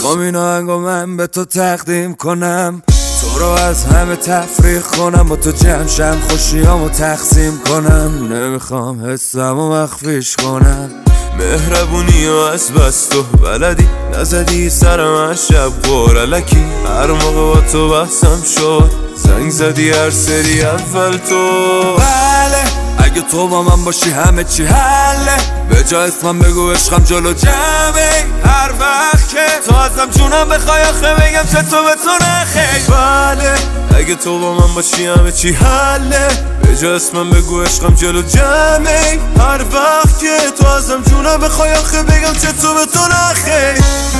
میخوام این آهنگو من به تو تقدیم کنم، تو رو از همه تفریق کنم، با تو جمع شم خوشیامو تقسیم کنم. نمیخوام حسمو مخفیش کنم، مهربونی و از بس تو بلدی، نزدی سرم از شب قرالکی. هر موقع با تو بحثم شد زنگ زدی هر سری اول تو. بله اگه تو با من باشی همه چی حله، به جا اسمم بگو عشقم جلو جمعه. هر وقت که تو ازم جونم بخوای آخه بگم چطور به تو نخیر. بله اگه تو با من باشی همه چی حله، به جا اسمم بگو عشقم جلو جمعه. هر وقت که تو ازم جونم بخوای آخه بگم چطور به تو نخیر.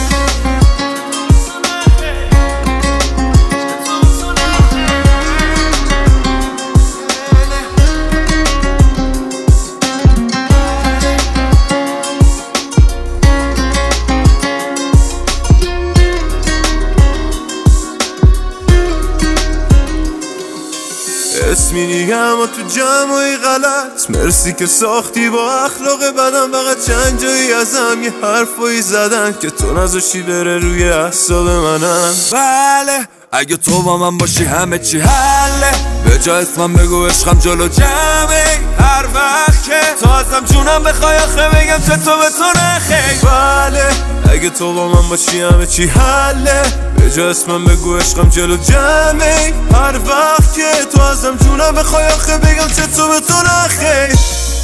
اسمی دیگه اما تو جمعی غلط، مرسی که ساختی با اخلاق بدم. فقط چند جایی ازم یه حرفایی زدن که تو نذاشتی بره روی اعصاب منم. بله اگه تو با من باشی همه چی حله، به جا اسمم بگو عشقم جلو جمعه. هر وقت که تو ازم جونم بخوای آخه بگم چطور به تو نخیر. بله اگه تو با من باشی همه چی حله، به جا اسمم بگو عشقم جلو جمعه. هر وقت که تو ازم جونم بخوای آخه بگم چطور به تو نخیر.